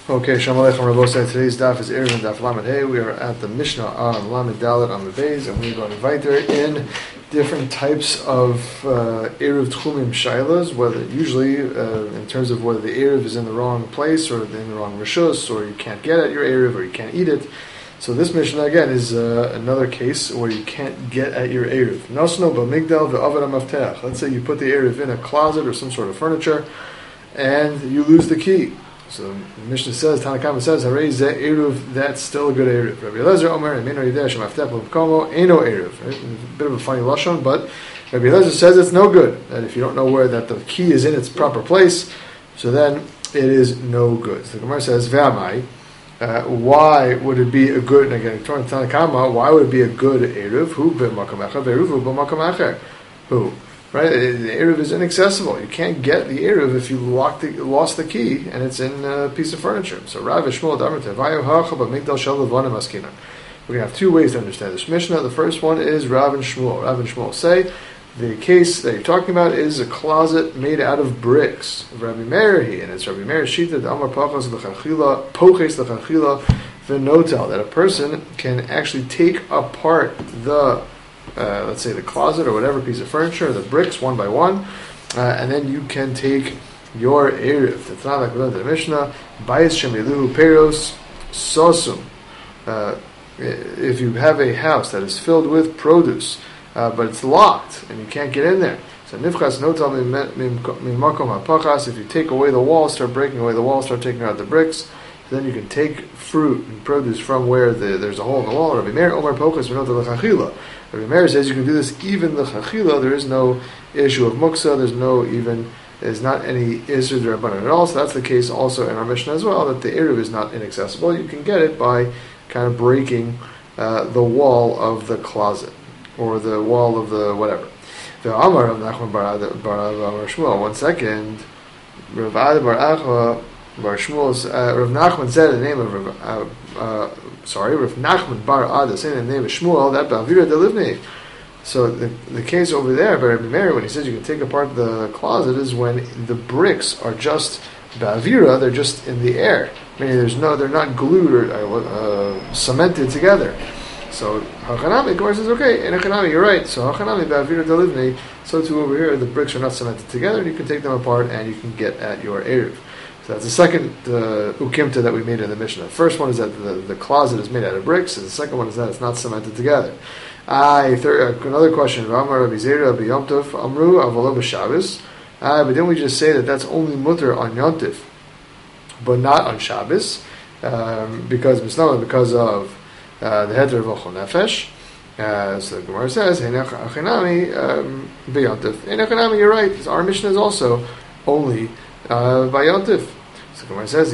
Okay, Shalom Aleichem Rabosai. Today's daf is Erev and Daf Lamed Hey. We are at the Mishnah on Lamed Dalet on the Beis, and we're going to weiter in different types of Erev Tchumim Shailas, whether usually in terms of whether the Erev is in the wrong place or in the wrong Rishus, or you can't get at your Erev or you can't eat it. So this Mishnah again is another case where you can't get at your Erev. Nosno b'migdal ve'avad ha'maftech. Let's say you put the Erev in a closet or some sort of furniture, and you lose the key. So the Mishnah says, Tanakama says, Harei zeh eruv, that's still a good eruv. Rabbi Eliezer Omer, Emeino yideh shemaftech l'mkomo, eino eruv. A bit of a funny lashon, but Rabbi Eliezer says it's no good. That if you don't know where that the key is in its proper place, so then it is no good. So the Gemara says, Ve'amai, why would it be a good, and again, Tanakama, why would it be a good eruv? Hu b'makom echa, ve'eruv b'makom echer. Who? Right, the Erev is inaccessible. You can't get the Erev if you lost the key and it's in a piece of furniture. So Rav Shmuel Damar Tevayu Hacha B'Migdal Shel Levanim Askinan. We're going to have two ways to understand this Mishnah. The first one is Rav and Shmuel. Rav and Shmuel say the case that you're talking about is a closet made out of bricks. Rabbi Meir, and it's Rabbi Meir Shita Amar Pachas L'Chachila Poches L'Chachila V'Notel, that a person can actually take apart the let's say the closet or whatever piece of furniture, the bricks one by one, and then you can take your Erev. That's not like we learned in the Mishnah. Bayis shemilu peros sosum. If you have a house that is filled with produce, but it's locked and you can't get in there, so nifchas notal mimakom hapachas. If you take away the wall, start breaking away the wall, start taking out the bricks, then you can take fruit and produce from where there's a hole in the wall. Rabbi Meir Omer Pochas v'notel l'chachila. Rabbi Meir says you can do this even the chachila. There is no issue of muksa. There's not any isur d'rabbanan at all. So that's the case also in our Mishnah as well, that the eruv is not inaccessible. You can get it by kind of breaking the wall of the closet or the wall of the whatever. The Amar of Nachman bar Shmuel. 1 second. Rav Ad bar Achwa bar Shmuel. Rav Nachman said the name of Rav Nachman bar Ada saying the name of Shmuel, that Ba'avira delivnei. So the case over there by Rabbi Meir, when he says you can take apart the closet, is when the bricks are just Ba'avira, they're just in the air. Meaning they're not glued or cemented together. So Hachanami, Gemara says, okay, in Hachanami, you're right. So Hachanami Ba'avira delivnei. So too over here, the bricks are not cemented together, and you can take them apart and you can get at your Erev. So that's the second ukimta that we made in the Mishnah. The first one is that the closet is made out of bricks, and the second one is that it's not cemented together. Another question. But didn't we just say that that's only mutter on Yontif, but not on Shabbos, because of the heter of Ochel Nefesh? So the Gemara says, "Hinachinami b'Yontif." Hinachinami, you're right. Because our Mishnah is also only by Yontif. So Gemara says,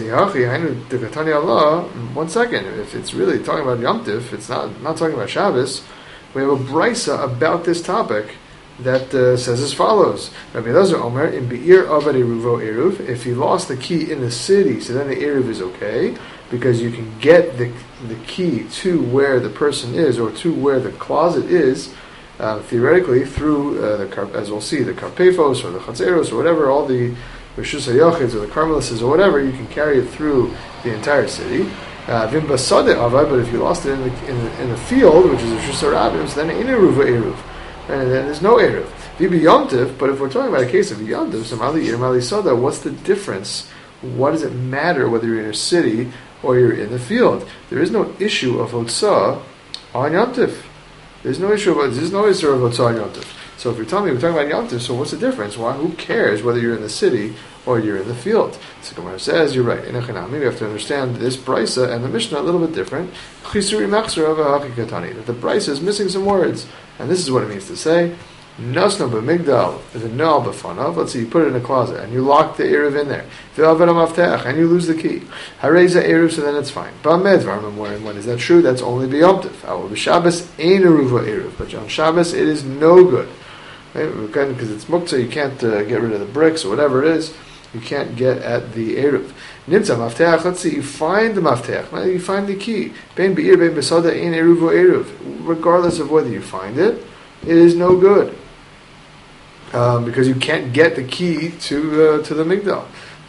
1 second, if it's really talking about Yontif, it's not talking about Shabbos. We have a brisa about this topic that says as follows: Rabbi Eliezer Omer, in Be'ir Avad Eruvo Eruv, if he lost the key in the city, so then the Eruv is okay, because you can get the key to where the person is, or to where the closet is, theoretically, through, as we'll see, the Karpefos, or the Chatzeros, or whatever, all the Rishus HaYachids, or the Carmelists, or whatever, you can carry it through the entire city. Vim basade avad, but if you lost it in the field, which is Rishus HaRabim, then in Eruva Eruv, and then there's no Eruv. Vibi Yontif, but if we're talking about a case of Yontif, so Mali Ir Mali Sada, what's the difference? What does it matter whether you're in a city or you're in the field? There is no issue of Hotzah on Yontif. There's no issue of Hotzah on Yontif. So if you're telling me we're talking about Yontif, so what's the difference? Why? Who cares whether you're in the city or you're in the field? So Gemara says, you're right. In Echanami, we have to understand this brisa and the Mishnah a little bit different. That the brisa is missing some words. And this is what it means to say, Nasno b'migdal, is a no'al b'fanav. Let's say you put it in a closet and you lock the Erev in there. And you lose the key. Hareza Erev, so then it's fine. When is that true? That's only b'yomtiv. Shabbos ain't eruva Erev. But on Shabbos it is no good. Because it's muktzah, you can't get rid of the bricks or whatever it is. You can't get at the Erev. Nimtza mafteach, let's say you find the mafteach, you find the key. Bein be'ir, bein besada, ein eruvo Erev. Regardless of whether you find it, it is no good. Because you can't get the key to the Migdal.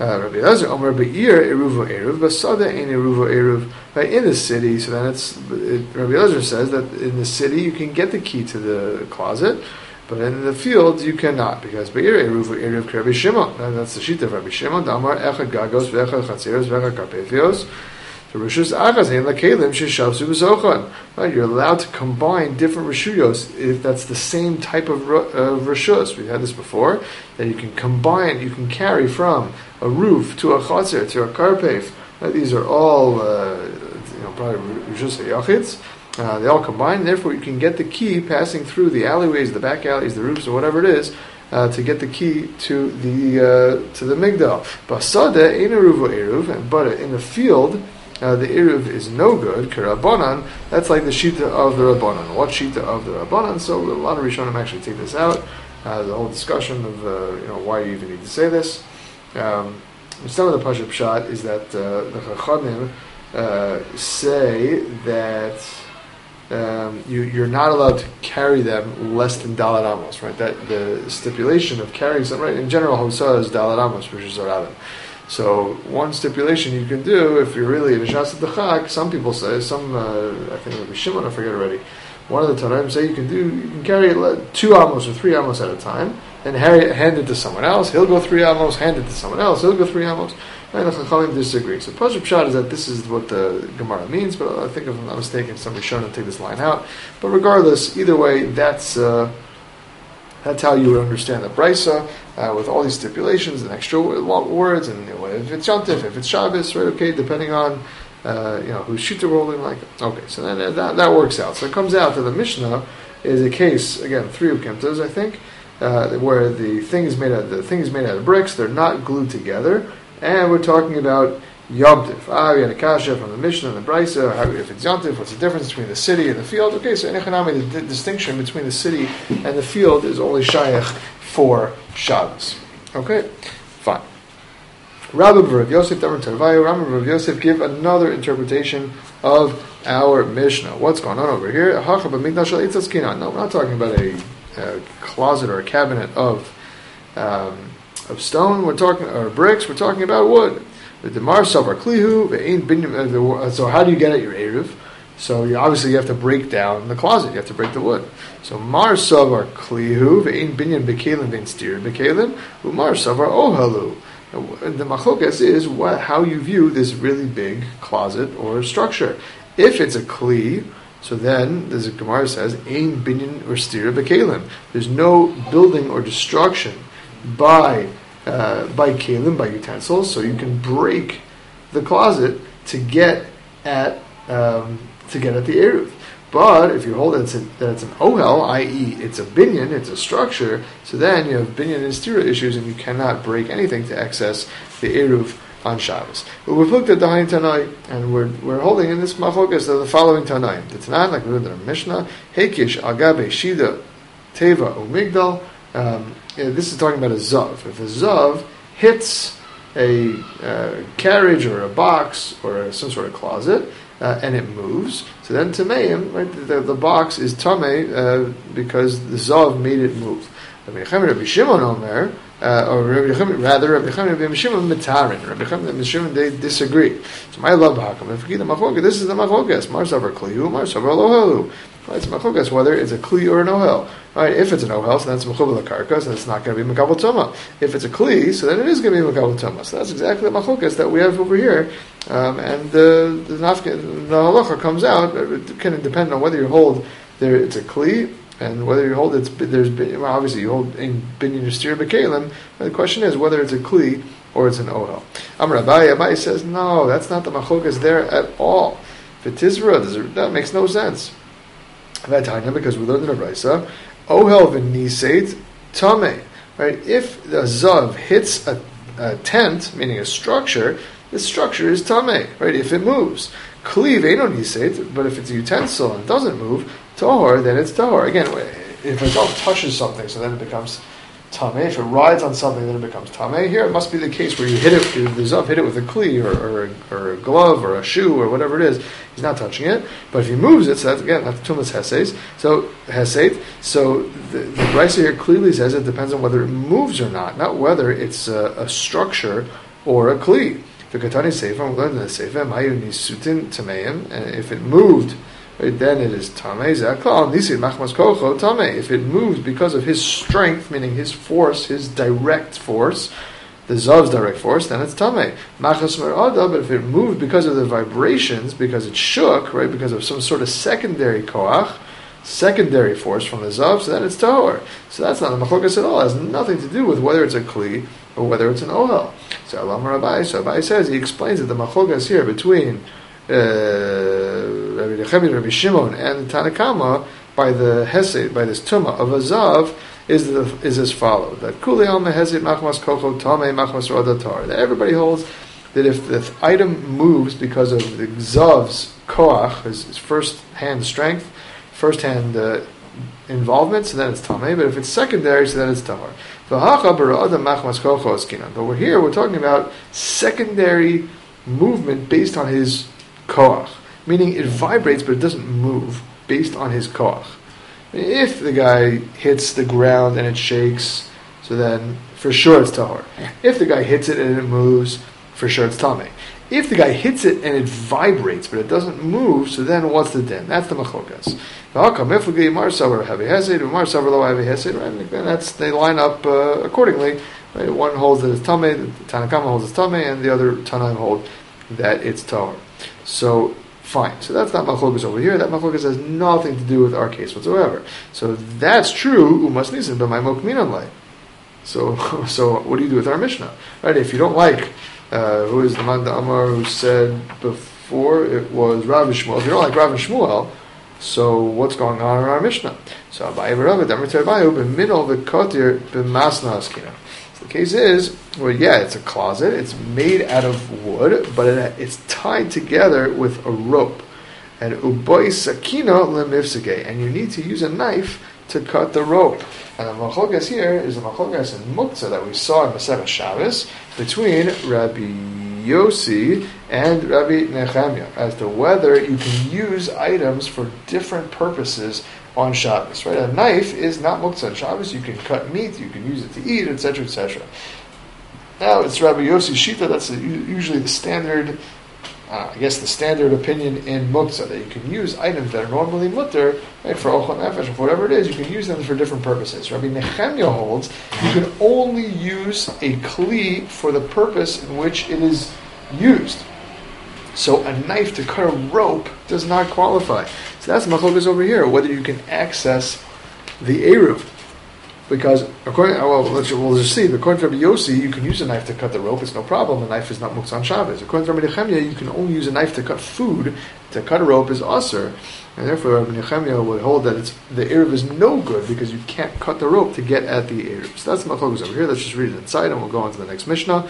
Rabbi Elazar Omer Be'ir Eruvo Eruv Basada Ein Eruvo Eruv. Right, in the city, so then Rabbi Elazar says that in the city you can get the key to the closet, but in the field you cannot, because Be'ir Eruvo Eruv Rabbi Shimon. That's the sheet of Rabbi Shimon. Damar Echad Gagos V'Echad Chatzeros V'Echad Karpethios. Right, you're allowed to combine different rishuyos if that's the same type of rishus. We've had this before, that you can combine, you can carry from a roof to a chatzer to a karpef. These are all probably rishus hayachids. They all combine. Therefore, you can get the key passing through the alleyways, the back alleys, the roofs, or whatever it is, to get the key to the migdal. Basada ein eruv eruv, but in the field. The Eruv is no good, Karabanan, that's like the Shita of the Rabbanan. What Shita of the Rabbanan? So a lot of Rishonim actually take this out. The whole discussion of why you even need to say this. Some of the Pashup Pshat is that the Chachamim say that you're not allowed to carry them less than Dalat Amos, right? That the stipulation of carrying some, right? In general, Hosa is Dalat Amos, which is Zoradim. So one stipulation you can do, if you're really in a Shas D'Chak, some people say, I think Rabbi Shimon, I forget already, one of the Tanaim say you can carry 2 amos or 3 amos at a time, and hand it to someone else, he'll go 3 amos, hand it to someone else, he'll go 3 amos, and the Chachamim disagree. So Pashup Pshat is that this is what the Gemara means, but I think if I'm not mistaken, somebody's shown to take this line out. But regardless, either way, that's how you would understand the Brisa, with all these stipulations and extra words, and if it's Yontif, if it's Shabbos, right? Okay, depending on who's Shita rolling like. Okay, so then that works out. So it comes out that the Mishnah is a case again 3 ukimtas, I think, where the thing is made out of bricks. They're not glued together, and we're talking about Yomtiv. We had a kasha from the Mishnah and the Brisa. If it's Yomtiv, what's the difference between the city and the field? Okay, so in Echanami, the distinction between the city and the field is only Shayach for Shabbos. Okay, fine. Rabbi Rav Yosef, Rabbi Rav Yosef give another interpretation of our Mishnah. What's going on over here? No, we're not talking about a closet or a cabinet of stone. We're talking or bricks. We're talking about wood. So how do you get at your Eruv? So obviously you have to break down the closet. You have to break the wood. So mar savar klihu ve'ein binyan bekelim ve'ein stir bekelim u'mar savar ohalu. The machokas is how you view this really big closet or structure. If it's a kli, so then the Gemara says ein binyan or stir bekelim. There's no building or destruction by kelim, by utensils, so you can break the closet to get at the Eruv. But if you hold that it's an ohel, i.e. it's a binyan, it's a structure, so then you have binyan and stira issues, and you cannot break anything to access the Eruv on Shabbos. But we've looked at the Hain Tanai, and we're holding in this machokas the following Tanai. The Tanai, like we learned in our Mishnah, Hekish agabe shida teva umigdal. This is talking about a zav. If a zav hits a carriage or a box or some sort of closet, and it moves, so then tameim, right? The box is tamei because the zav made it move. Rabbi Shimon Omer, or Rabbi Shimon and Rabbi Shimon mitarin. Rabbi Shimon and Shimon, they disagree. So my love b'hakam. This is the machokas. Mar savar klihu, mar savar lohalu. It's machokas whether it's a kli or an ohel. Right? If it's an ohel, so then it's mechubel karkas, and it's not going to be mekabel toma. If it's a kli, so then it is going to be mekabel toma. So that's exactly the machokas that we have over here. And the halacha comes out. It can depend on whether you hold there it's a kli, and whether you hold obviously you hold in binyan yistir bekelim. The question is whether it's a kli or it's an ohel. Amar Abaye says no, that's not the machokas there at all. V'tizra, that makes no sense. Because we learned in a Brisa, ohel v'niseit tamei. Right? If the zav hits a tent, meaning a structure, the structure is tamei. Right? If it moves, kliv eino niseit. But if it's a utensil and it doesn't move, tahor, then it's tahor. Again, if a zav touches something, so then it becomes tamei. If it rides on something, then it becomes tamei. Here, it must be the case where you hit it. The zav hit it with a kli or a glove or a shoe or whatever it is. He's not touching it, but if he moves it, so that's tumas hesed. So the Brisa here clearly says it depends on whether it moves or not whether it's a structure or a kli. The katani sefer, we learned in the sefer, mayu nisutin tameim, and if it moved, right, then it is tamei. Zaklal nisid machmas kocho tamei. If it moves because of his strength, meaning his force, his direct force, the zav's direct force, then it's tamei. Machas merada, but if it moved because of the vibrations, because it shook, right, because of some sort of secondary koach, secondary force from the zav, so then it's tahor. So that's not a machlokas at all. It has nothing to do with whether it's a kli or whether it's an ohel. So Alam Rabbi, so Rabbi says, he explains that the machlokas here between Rabbi Nechemia, Rabbi Shimon, and Tanna Kama by the hesed, by this tumah of a zav, is as follows: that kuli alma hesed machmas kocho tamei machmas rodatar. That everybody holds that if the item moves because of the zav's koach, his first-hand strength, first-hand involvement, so then it's tamei. But if it's secondary, so then it's tahor. But we're here, we're talking about secondary movement based on his koach, meaning it vibrates but it doesn't move based on his koach. If the guy hits the ground and it shakes, so then for sure it's tahor. If the guy hits it and it moves, for sure it's tamei. If the guy hits it and it vibrates but it doesn't move, so then what's the din? That's the machlokas. And that's, they line up accordingly. Right? One holds that it's tamei, the Tanna Kama holds it's tamei, and the other Tanaim hold that it's tahor. So fine. So that's not machlokas over here. That machlokas has nothing to do with our case whatsoever. So that's true. Umas nisin b'maimok minan lay. So what do you do with our Mishnah? Right? If you don't like, who is the man Amar who said before it was Rav Shmuel. If you don't like Rav Shmuel, so what's going on in our Mishnah? So Abaye v'Rava Damar Tervayu b'minol v'kotir b'masna askina. The case is, well, yeah, it's a closet. It's made out of wood, but it's tied together with a rope. And uboy sakina lemifsike, and you need to use a knife to cut the rope. And the machlokas here is the machlokas in Muktzah that we saw in Masechah Shabbos between Rabbi Yossi and Rabbi Nechemia as to whether you can use items for different purposes on Shabbos. Right? A knife is not Muktzah on Shabbos. You can cut meat, you can use it to eat, etc., etc. Now it's Rabbi Yossi's shita. That's usually the standard. The standard opinion in Muktzah, that you can use items that are normally mutter, right, for ochel nefesh or for whatever it is, you can use them for different purposes. Rabbi Nechemia holds you can only use a kli for the purpose in which it is used. So a knife to cut a rope does not qualify. So that's machlokas over here, whether you can access the eruv. Because we'll just see. According to Rabbi Yossi, you can use a knife to cut the rope; it's no problem. A knife is not muktzah on Shabbos. According to Rabbi Nechemia, you can only use a knife to cut food. To cut a rope is aser, and therefore Rabbi Nechemia would hold that the eruv is no good because you can't cut the rope to get at the eruv. So that's the machlokas over here. Let's just read it inside, and we'll go on to the next Mishnah.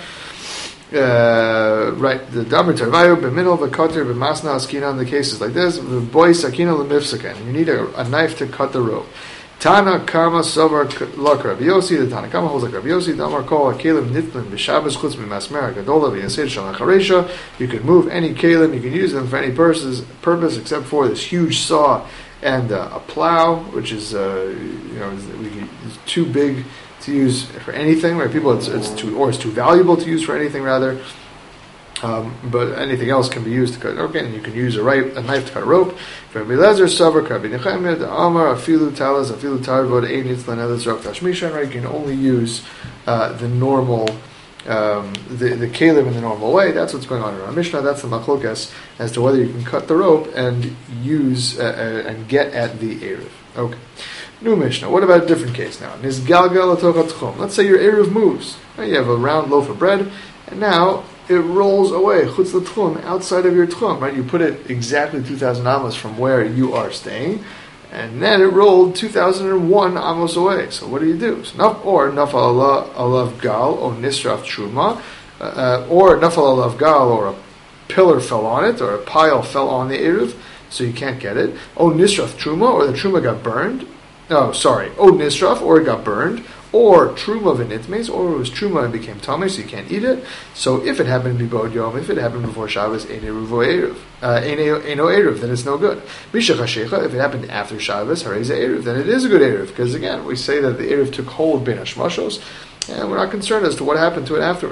Right, the Damar Tervayu b'minol v'kotir b'masna askina. In the cases like this, boy sakina lemifsakan. You need a knife to cut the rope. Tana Kama Savar Lak Rabbi Yossi. The Tana Kama holds like Rabbi Yossi. Damar Kol HaKelim Nitlin B'Shabbos Chutz B'Masmera Gadola V'Yasir Shalach HaReisha. You can move any kelim. You can use them for any purpose except for this huge saw and a plow, which is it's too big to use for anything. Right? People, it's too valuable to use for anything rather. But anything else can be used to cut. Okay, and you can use a knife to cut a rope. From Bilezer, Savar, Rabbi Nechemia, the Amar, Afilu Talas, Afilu Tarvod, Einitz, Lanelitz, Rav Tashmishan. Right, you can only use the normal, the kelim in the normal way. That's what's going on in our Mishnah. That's the machlokas as to whether you can cut the rope and use and get at the eruv. Okay. New Mishnah. What about a different case now? Nizgalgal atochat tchum. Let's say your eruv moves. Right, you have a round loaf of bread, and now it rolls away, chutz l'tchum, outside of your tchum, right? You put it exactly 2,000 amos from where you are staying, and then it rolled 2,001 amos away. So what do? So nafal alav gal, or nisraf truma, or nafal alav gal, or a pillar fell on it, or a pile fell on the eruv, so you can't get it. O nisraf truma, or the truma got burned. O nisraf, or it got burned. Or truma v'nitmes, or it was truma and became tamei, so you can't eat it. So if it happened to be bod yom, if it happened before Shabbos, eino eruv, then it's no good. Misha chashecha, if it happened after Shabbos, hareze eruv, then it is a good eruv, because again, we say that the eruv took hold of ben hashmashos, and we're not concerned as to what happened to it afterwards.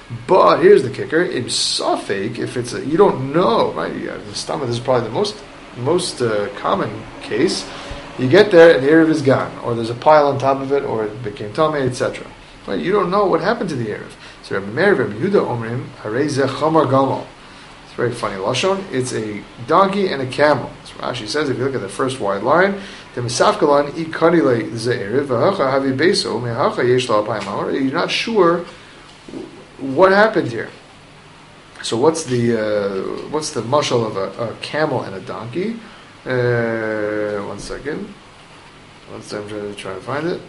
But here's the kicker: in Safek, if it's you don't know, right? The stomach is probably the most common case. You get there and the Erev is gone, or there's a pile on top of it, or it became Tameh, etc. Right? You don't know what happened to the Erev. So Rabbi Meir, Rabbi Yehuda Omrim, Harei Zeh Chamar Gamal. It's very funny lashon. It's a donkey and a camel. So Rashi says, if you look at the first wide line, the Misafkalan Ikanile Ze'erev V'Hacha Havi Beso Me'Hacha Yesh Lo Apayim Amar. You're not sure what happened here. So what's the mashal of a camel and a donkey? One second. I'm trying to find it.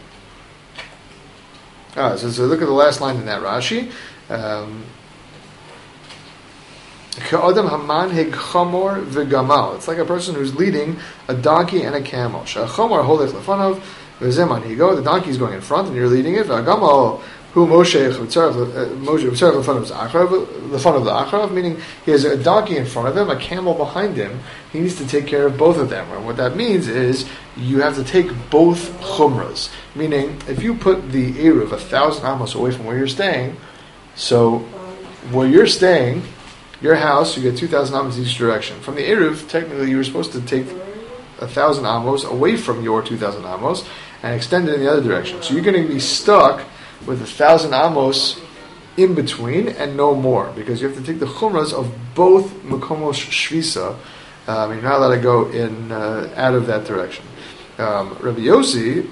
So look at the last line in that Rashi. Ka'adam hamanhig chamor v'gamal. It's like a person who's leading a donkey and a camel. Sha'chamor holech lefanov v'zeman higo. The donkey is going in front and you're leading it. V'gamal who Moshe lefanov the acharav, meaning he has a donkey in front of him, a camel behind him. He needs to take care of both of them. And what that means is you have to take both chumras. Meaning, if you put the eruv 1,000 amos away from where you're staying, so where you're staying, your house, you get 2,000 amos each direction. From the eruv, technically you were supposed to take 1,000 amos away from your 2,000 amos and extend it in the other direction. So you're going to be stuck with 1,000 amos in between and no more, because you have to take the chumras of both makomos shvisa. You're not allowed to go in out of that direction. Rabbi Yossi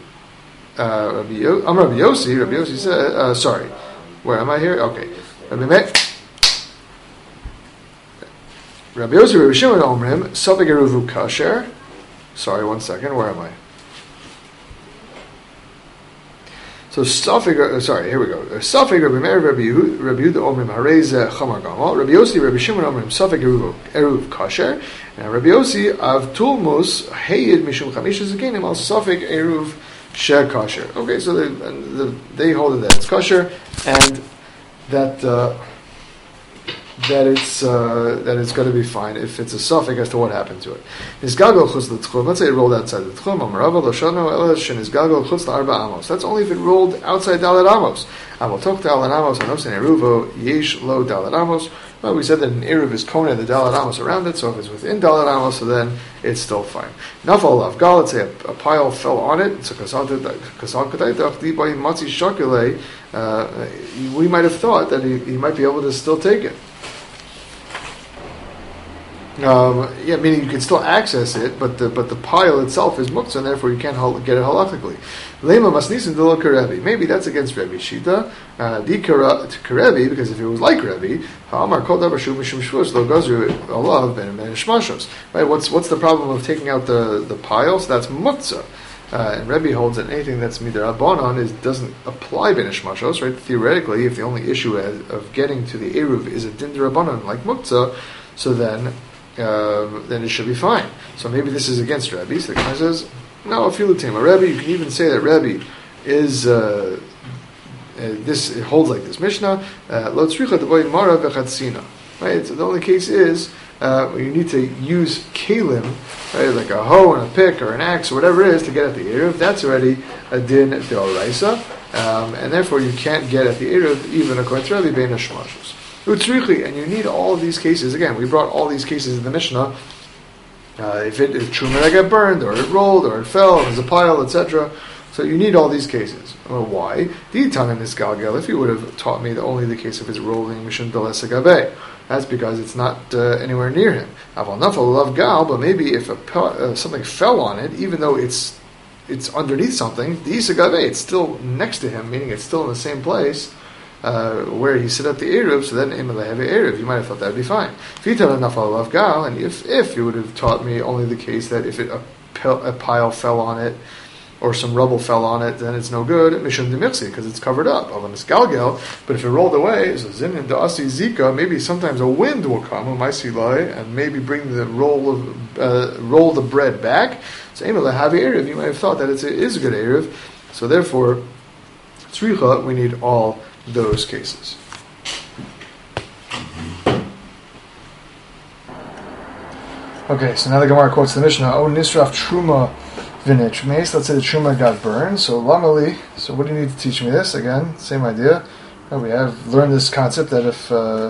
said, sorry, where am I here? Okay. Rabbi Yossi, Rabbi Shimon Omrim, Safek Eruvu Kasher. Sorry, one second, where am I? So Safek, here we go. Safek Rabbi Meir, Rabbi Yehuda Omrim, Harei Zeh Chamar Gamal. Rabbi Yossi, Rabbi Shimon Omrim, Safek Eruv Kasher. And Rabbi Yossi, Av Tulmus, Heyid Mishum Chamisha Zakenim, Al Safek Eruv Sheh Kasher. Okay, so they hold that it's kosher, and that it's going to be fine if it's a suffix as to what happened to it. Let's say it rolled outside the tchum. That's only if it rolled outside dalet amos. Well, we said that an eruv is kona the dalet amos around it, so if it's within dalet amos, so then it's still fine. Nafal avgal, let's say a pile fell on it. We might have thought that he might be able to still take it. Meaning you can still access it, but the pile itself is muktzah, and therefore you can't get it halachically. Lema masnisim delo karevi. Maybe that's against Rebbe Shita. Di karevi, because if it was like Rebbe, ha'amar kol davar shu mishum shvus lo gazru alav ben shmashos. Right? What's the problem of taking out the pile? So that's muktzah. And Rebbe holds that anything that's midrabanan doesn't apply ben shmashos. Right? Theoretically, if the only issue of getting to the eruv is a din derabanan like muktzah, so then it should be fine. So maybe this is against Rebbe. So the Gemara says, no, afilutim. A Rebbe, you can even say that Rebbe is it holds like this Mishnah. Lo tzricha devoy mara v'chatzina. Right. So the only case is you need to use kalim, right, like a hoe and a pick or an axe or whatever it is to get at the eruv. That's already a din deoraisa, and therefore you can't get at the eruv even according to Rebbe bein hashmashos. And you need all of these cases. Again, we brought all these cases in the Mishnah. If truma that got burned, or it rolled, or it fell, and there's a pile, etc. So you need all these cases. Well, why? If you would have taught me that only the case if it's rolling, that's because it's not anywhere near him. But maybe if something fell on it, even though it's underneath something, it's still next to him, meaning it's still in the same place. Where he set up the eruv, so then eruv, you might have thought that would be fine. And if you would have taught me only the case that if a pile fell on it or some rubble fell on it, then it's no good. Because it's covered up. But if it rolled away, so zinin da'asi zika, maybe sometimes a wind will come and maybe bring the roll the bread back. So eruv, you might have thought that it is a good eruv. So therefore, tzricha, we need all those cases. Okay, so now the Gemara quotes the Mishnah. Oh, nisraf truma v'nitchmeis. Let's say the truma got burned. So lamali. So what do you need to teach me this? Again, same idea. And we have learned this concept that if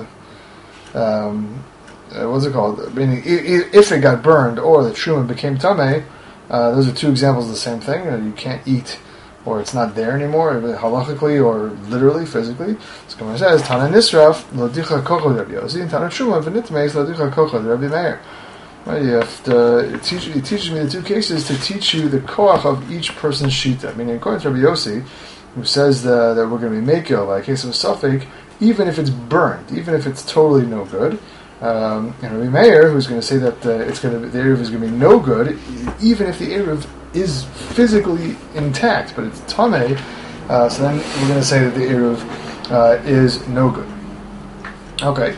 what's it called? Meaning, if it got burned or the truma became tamei, those are two examples of the same thing. You can't eat, or it's not there anymore, halachically or literally, physically. So Gemara says, Tana Nisraf lodicha kochod Rabbi Yossi, and Tana Truma v'nitmeis lodicha kochod Rabbi Meir. Right, you have to, it teaches me the two cases to teach you the koach of each person's shita. Meaning, according to Rabbi Yossi, who says that we're going to be mekil by a case of a suffix, even if it's burned, even if it's totally no good. And Rabbi Meir, who's going to say that the Eruv is going to be no good, even if the Eruv is physically intact, but it's tamei, so then we're going to say that the Eruv is no good. Okay.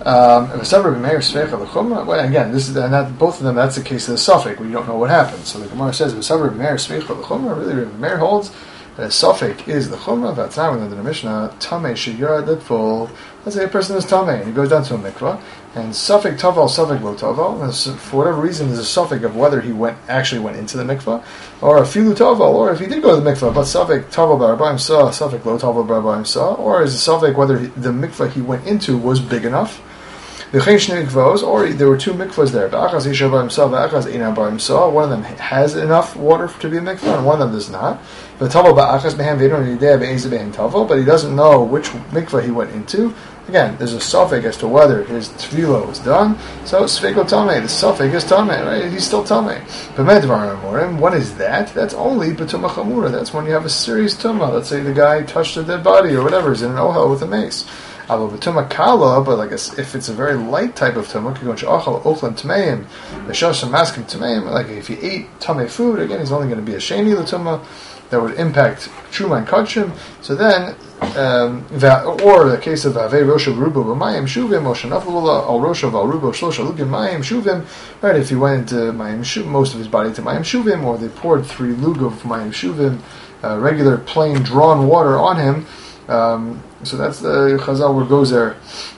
Well, again, this is both of them. That's the case of the suffix where you don't know what happened. So the Gemara says, "Really, Rabbi Meir holds that a suffix is the chumrah." That's not within the Mishnah. Tamei sheyarad litful. Let's say a person is tamei and he goes down to a mikvah, and suffix taval, suffix lo taval. For whatever reason, there's a suffix of whether he actually went into the mikvah, or a filu taval, or if he did go to the mikvah, but suffix taval barabayim saw, suffix lo taval barabayim saw, or is a suffix whether the mikvah he went into was big enough. Or there were two mikvahs there. One of them has enough water to be a mikvah, and one of them does not. But he doesn't know which mikvah he went into. Again, there's a suffix as to whether his tefillah was done. So sfeiko tamei, the suffix is tamei, right? He's still tamei. What is that? That's only b'tumah chamura. That's when you have a serious tumah. Let's say the guy touched a dead body or whatever, is in an ohel with a mace. Tumah kala, but if it's a very light type of tumah, like if he ate tamei food, again, he's only going to be a sheni l'tumah that would impact truma and kachim. So then, or the case of avei roshav rubo b'mayim shuvim, or shenafula al roshav al rubo shlosha lugim mayim shuvim. Right, if he went into mayim shuvim, most of his body to mayim shuvim, or they poured 3 lug of mayim shuvim, regular plain drawn water on him. So that's the Chazal where goes there.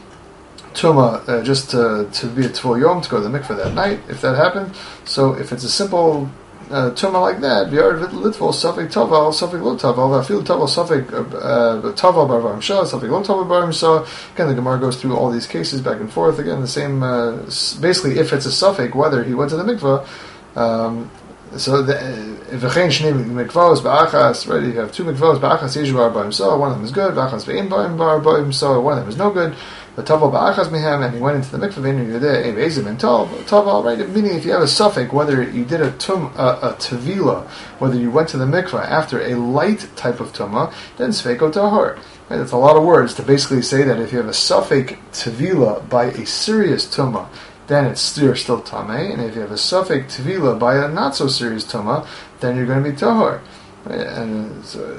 Tuma, just to be a Tvul Yom, to go to the mikveh that night, if that happened. So if it's a simple Tuma like that, V'yar Litvol, Safek Taval, Safek Lo Taval, V'afil Taval, Safek Taval Bar Shah, Safek Lo Taval Bar Shah. Again, the Gemara goes through all these cases back and forth. Again, the same, basically, if it's a suffix, whether he went to the mikveh, so if v'chein shnei mikvahos ba'achas, right? You have 2 mikvahos ba'achas yishuar ba'imsa. One of them is good. Ba'achas ve'im ba'imsa. One of them is no good. But taval ba'achas mehem, and he went into the mikvah ve'inu yodeh evezim and taval. Right? Meaning, if you have a suffix, whether you did a tevila, whether you went to the mikvah after a light type of tumah, then sfeiko tahor. Right? That's a lot of words to basically say that if you have a suffix tevila by a serious tumah, then you're still tamei, and if you have a suffix tvila by a not so serious tuma, then you're going to be tahor. Right? And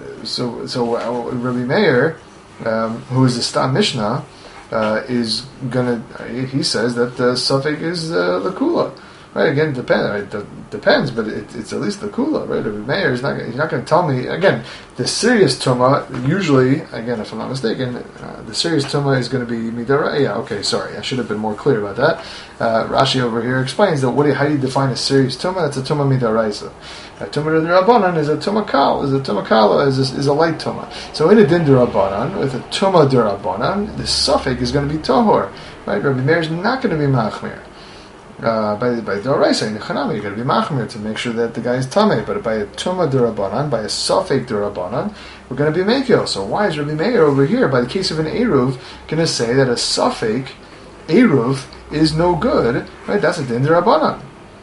so Rabbi Meir, who is the Stam Mishnah, is going to. He says that the suffix is lakula. Right? Again, depends, but it's at least the kula, right? Rabbi Meir is not. He's not going to tell me again. The serious tuma, usually, again, if I'm not mistaken, the serious tuma is going to be midara. Yeah, okay, sorry, I should have been more clear about that. Rashi over here explains that how do you define a serious tuma? That's a tuma midaraisa. A tuma d'Rabbanan is a tuma kal. Is a light tuma. So in a din d'Rabbanan, with a tuma d'Rabbanan, the suffix is going to be tahor. Right? Rabbi Meir is not going to be machmir. By Doraisa in Chanami, you're going to be machmir to make sure that the guy is tamei. But by a tuma d'Rabbanan, by a suffix d'Rabbanan, we're going to be mekil. So why is Rabbi Meir over here, by the case of an eruv, going to say that a suffix eruv is no good? Right? That's a din d'Rabbanan.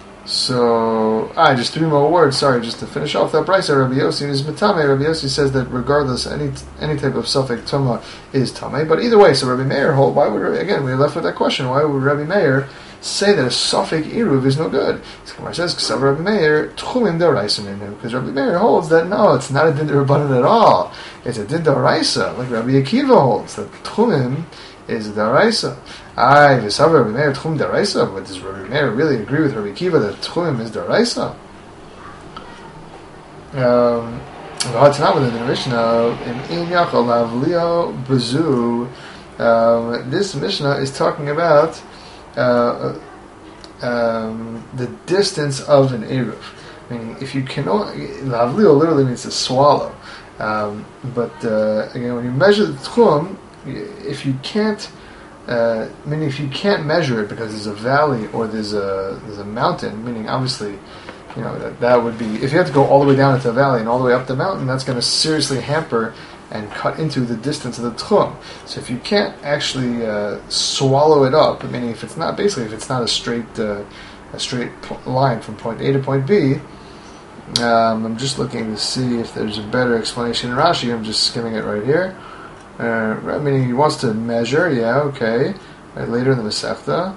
So, just 3 more words. Sorry, just to finish off that brisa. Rabbi Yossi is matame. Rabbi Yossi says that regardless, any type of suffix tuma is tamei. But either way, so Rabbi Meir hold. Why would we're left with that question? Why would Rabbi Meir say that a suffix eruv is no good? So Gemara says, "K'sav Rabbi Meir tchumim d'oraisa minhu," because Rabbi Meir holds that no, it's not a din d'Rabbanan at all. It's a din d'oraisa, like Rabbi Akiva holds that tchumim is d'oraisa. V'sav Rabbi Meir tchum d'oraisa. But does Rabbi Meir really agree with Rabbi Akiva that tchumim is d'oraisa? It's not within the Mishnah. In Yachal Lavlio Bazu, this Mishnah is talking about the distance of an eruv. Meaning, if you cannot, lavlio literally means to swallow. But again, when you measure the tchum, if you can't, meaning if you can't measure it because there's a valley or there's a mountain, meaning obviously, that would be, if you have to go all the way down into the valley and all the way up the mountain, that's going to seriously hamper and cut into the distance of the tchum. So if you can't actually swallow it up, meaning if it's not a straight line from point A to point B. I'm just looking to see if there's a better explanation in Rashi. I'm just skimming it right here. Meaning he wants to measure, okay. Right, later in the Masechta.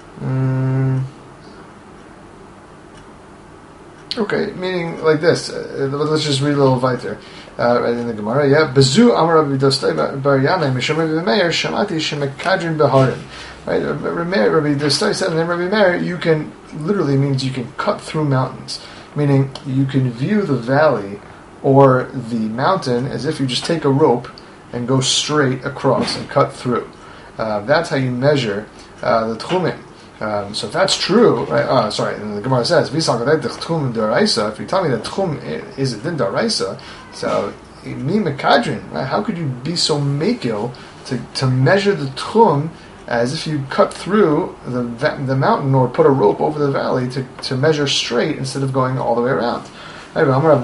Okay, meaning like this. Let's just read a little weiter. Right in the Gemara, Bezu Amar Rabbi Dostai Bar Yanai Mishum Rabbi Meir Shamati Shemekadrin Beharim. Right, Rabbi Dostai said, and Rabbi Meir, you can literally means you can cut through mountains, meaning you can view the valley or the mountain as if you just take a rope and go straight across and cut through. That's how you measure the tchumim. So if that's true, right? And the Gemara says, if you tell me that tchum is a din daraisa, so mi mekadrin, right? How could you be so makil to measure the tchum as if you cut through the mountain or put a rope over the valley to measure straight instead of going all the way around? You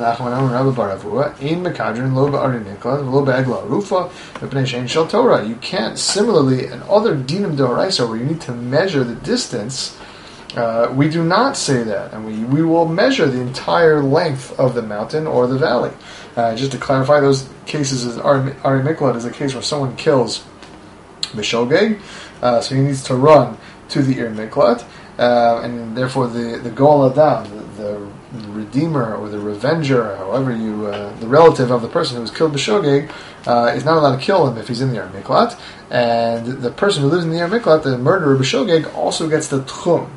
can't, similarly, in other dinim d'oraisa where you need to measure the distance, we do not say that, and we will measure the entire length of the mountain or the valley. Just to clarify, those cases, Ari Miklat is a case where someone kills Bishogeg, so he needs to run to the Ir Miklat, and therefore the Goel Adam, the redeemer or the revenger, however the relative of the person who was killed b'shogeg, is not allowed to kill him if he's in the Yer Miklat, and the person who lives in the Yer Miklat, the murderer b'shogeg, also gets the tchum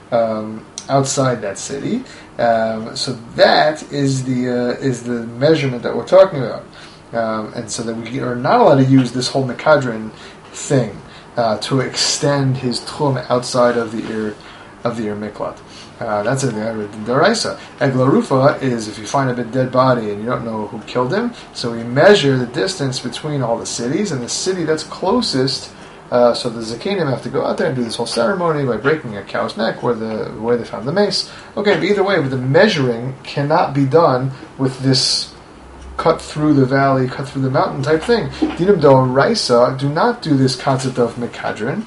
outside that city. So that is the measurement that we're talking about, and so that we are not allowed to use this whole Mekadrin thing to extend his tchum outside of the Yer Miklat. That's a daraisa. Eglarufa is if you find a dead body and you don't know who killed him, so we measure the distance between all the cities, and the city that's closest, so the Zakenim have to go out there and do this whole ceremony by breaking a cow's neck where they found the mace. Okay, but either way, the measuring cannot be done with this cut through the valley, cut through the mountain type thing. Dinim d'oraisa do not do this concept of mekadrin.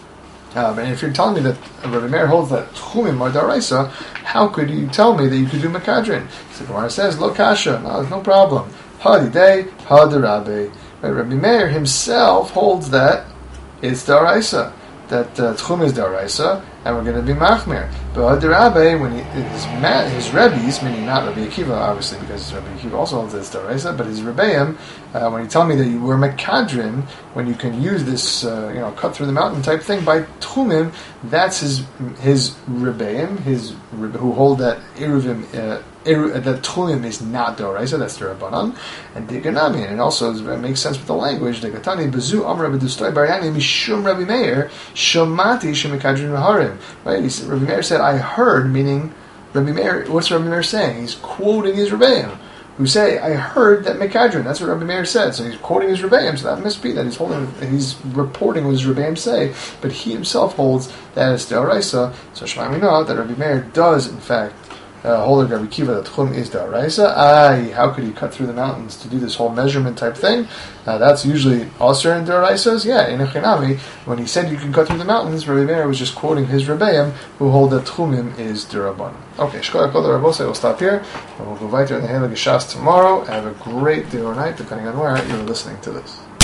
And if you're telling me that Rabbi Meir holds that tchumim are daraisa, how could you tell me that you could do mekadrin? So the Gemara says, lo kasha, no, there's no problem. Hadidei, hadirabe. Rabbi Meir himself holds that it's daraisa, that tchum is daraisa, and we're going to be machmir. But hadirabe, when his rebbes, meaning not Rabbi Akiva, obviously, because Rabbi Akiva also holds that it's daraisa, but his rebbeim, when you tell me that you were mekadrin, when you can use this, cut through the mountain type thing by tchumim, that's his rebbeim, who hold that eruvim, that tchumim is not doraisa, that's the rabbanan, and diganami, and it also makes sense with the language. Degatani bezu amar Rabbi Dostai Bar Yanai mishum Rabbi Meir shamati shemekadrin v'harim. Right? Rabbi Meir said, "I heard," meaning Rabbi Meir. What's Rabbi Meir saying? He's quoting his rebbeim, who say, "I heard that mekadrin." That's what Rabbi Meir said. So he's quoting his rebbeim. So that must be that he's reporting what his rebbeim say, but he himself holds that it's deoraisa. So Shema we know that Rabbi Meir does in fact hold Rabbi Kiva that tchum is deoraisa. How could he cut through the mountains to do this whole measurement type thing? That's usually also in deoraisas. Yeah, in Echinami, when he said you can cut through the mountains, Rabbi Meir was just quoting his rebbeim who hold that tchumim is derabban. Okay, Shkoyach Kol Rabosai, we'll stop here, and we'll go weiter in the Heilige Shas tomorrow. Have a great day or night, depending on where you're listening to this.